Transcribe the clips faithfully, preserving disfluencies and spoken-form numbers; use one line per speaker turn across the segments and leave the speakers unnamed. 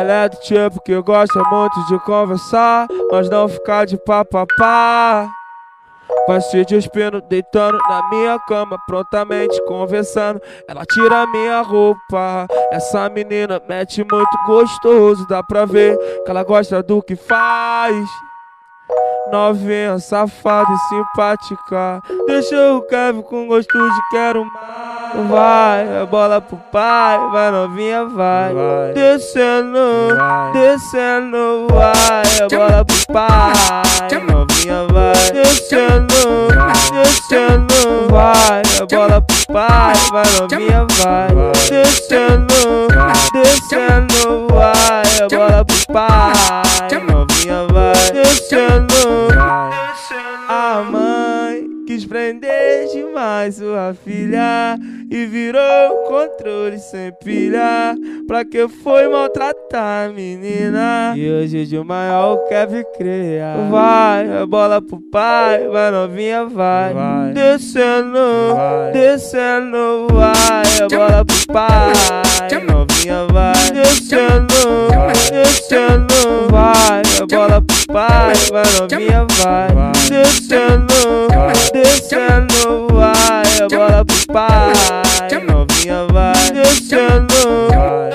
Ela é do tipo que gosta muito de conversar, mas não ficar de papapá. Vai se despindo, deitando na minha cama, prontamente conversando. Ela tira minha roupa. Essa menina mete muito gostoso, dá pra ver que ela gosta do que faz. Novinha, safada e simpática, deixa o Kevin com gosto de quero mais. Vai, a bola pro pai, vai novinha, vai, vai. Descendo, vai. Descendo, vai, a bola pro pai, novinha, vai. Descendo, descendo, vai, a bola pro pai, vai novinha, vai. Descendo, descendo, vai, a bola pro pai, novinha, vai. Descendo. A mãe quis prender demais sua filha e virou controle sem pilha. Pra que foi maltratar a menina? E hoje de maior Kevin cria. Vai, a bola pro pai, vai novinha, vai, vai. Descendo, vai. Descendo, vai, a bola pro pai, novinha, vai. Descendo, descendo, vai, a bola pro pai, vai novinha, vai. Descendo, descendo, vai, a bola pro pai, novinha, vai. Descendo,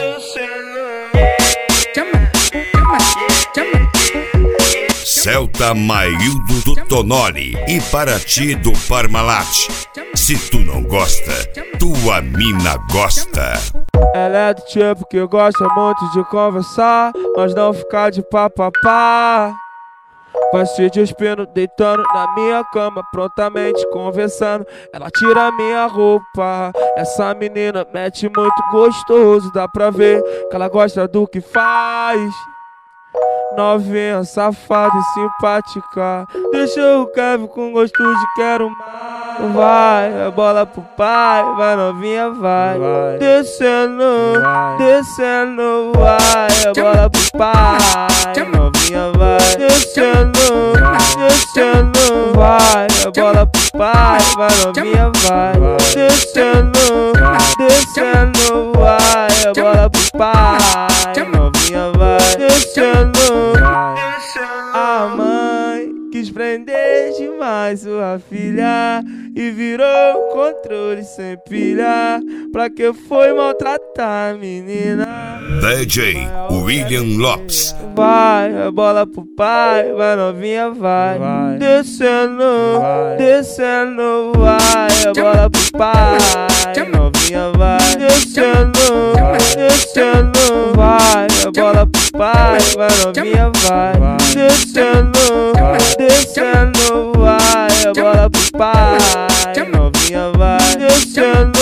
Celta Maildo do Tonoli e Paraty do Parmalat. Se tu não gosta, tua mina gosta.
Ela é do tipo que gosta muito de conversar, mas não ficar de papapá. Vai se despindo, deitando na minha cama, prontamente conversando. Ela tira minha roupa. Essa menina mete muito gostoso, dá pra ver que ela gosta do que faz. Novinha, safada e simpática, deixa o Kevin com gosto de quero mais. Vai, a bola pro pai, vai novinha, vai, vai. Descendo, vai. Descendo, vai, a bola pro pai, novinha, vai. Descendo, descendo, vai, a bola pro pai, vai novinha, vai. Descendo, descendo, vai, a bola pro pai, novinha, vai. Descendo. A mãe quis prender demais sua filha e virou controle sem pilha. Pra que foi maltratar a menina?
D J William Lopes.
Vai, a bola pro pai, vai novinha, vai, vai. Descendo, vai. Descendo, vai, a bola pro pai, novinha, vai. Descendo, descendo, vai, a bola pro pai, vai novinha, vai. Descendo, descendo, vai, a bola pro pai, novinha, vai. Descendo.